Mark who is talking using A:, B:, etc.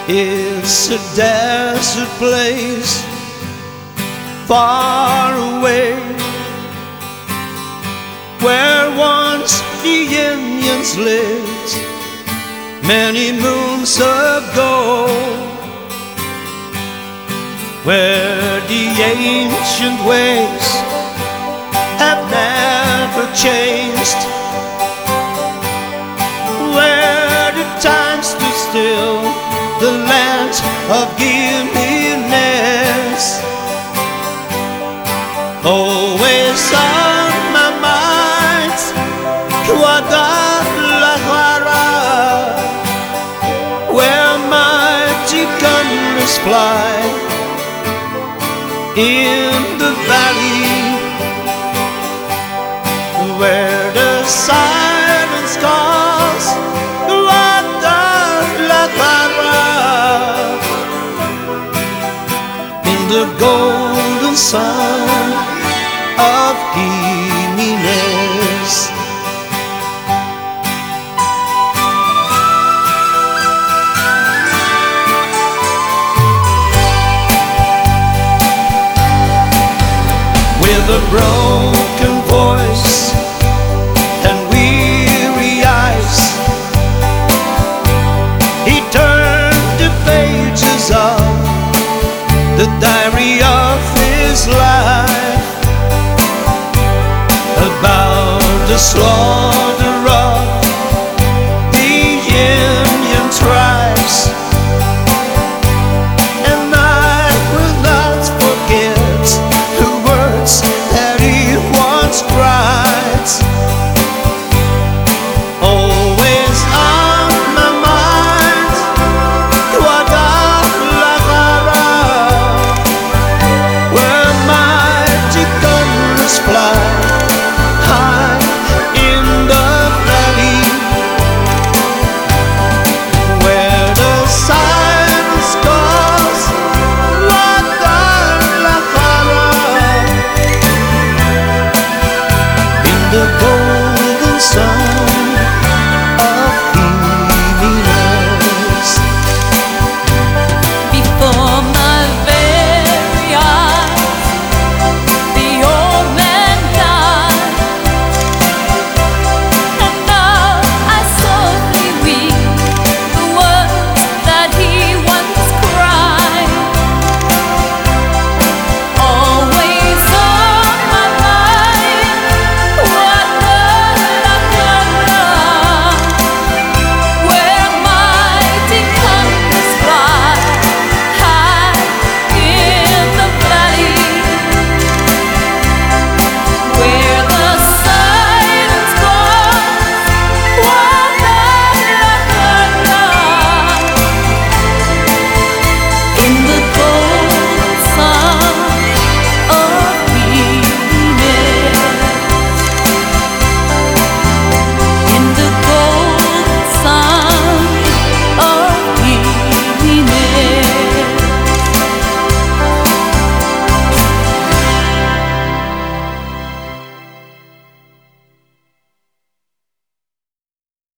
A: It's a desert place far away, where once the Indians lived many moons ago, where the ancient ways have never changed, where the time stood still, the land of giddiness. Always on my mind, Guadalajara, where mighty gunners fly in the valley, where the silence calls Guadalajara, in the golden sun of giddiness. With a broken voice and weary eyes, he turned the pages of the diary of his life, about the slaughter